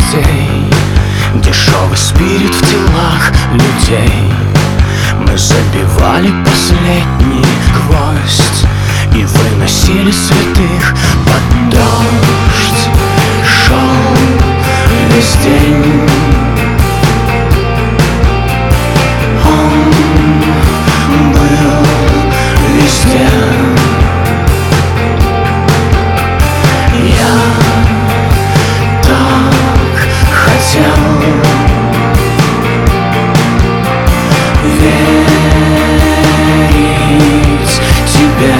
костей, дешевый спирит в телах людей. Мы забивали последний гвоздь и выносили святых под дождь. Шел весь день, он был везде. Я так хотел верить тебе.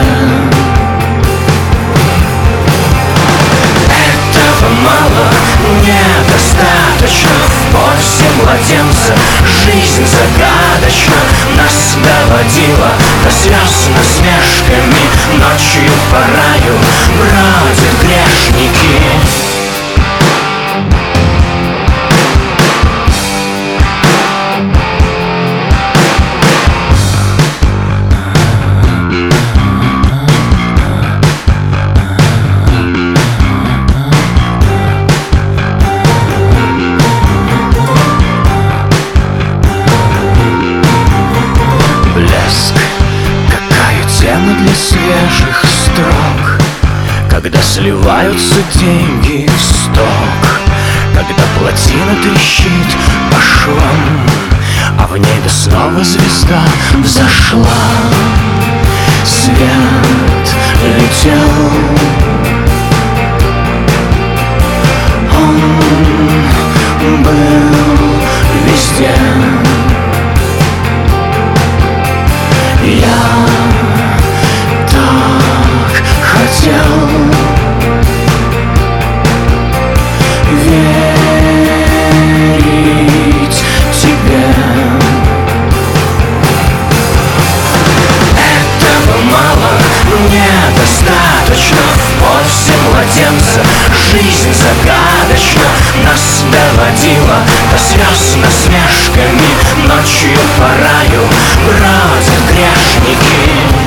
Этого мало, недостаточно. В позе младенца жизнь загадочна. Нас доводила до слез насмешками. Ночью по раю бродят грешники. Для свежих строк, когда сливаются деньги в сток, когда плотина трещит по швам, а в небе снова звезда взошла. Свет летел, он был везде. Я так хотел верить тебе. Этого мало, недостаточно. В позе младенца жизнь загадочна. Нас доводила до слез насмешками. Ночью по раю бродят грешники.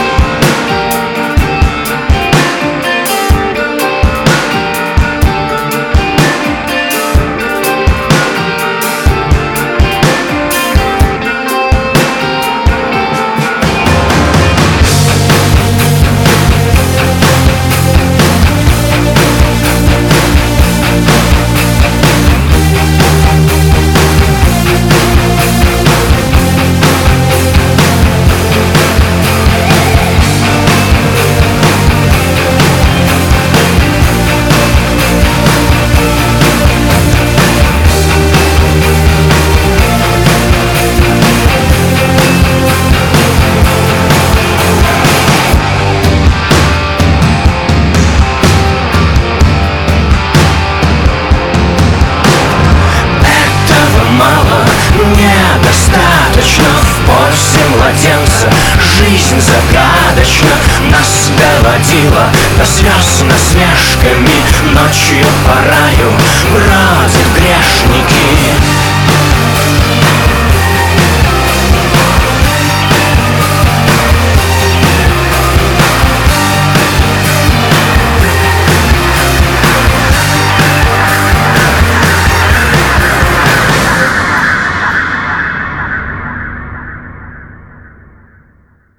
Недостаточно. В позе младенца жизнь загадочна. Нас доводила до слез насмешками. Ночью по раю бродят грешники.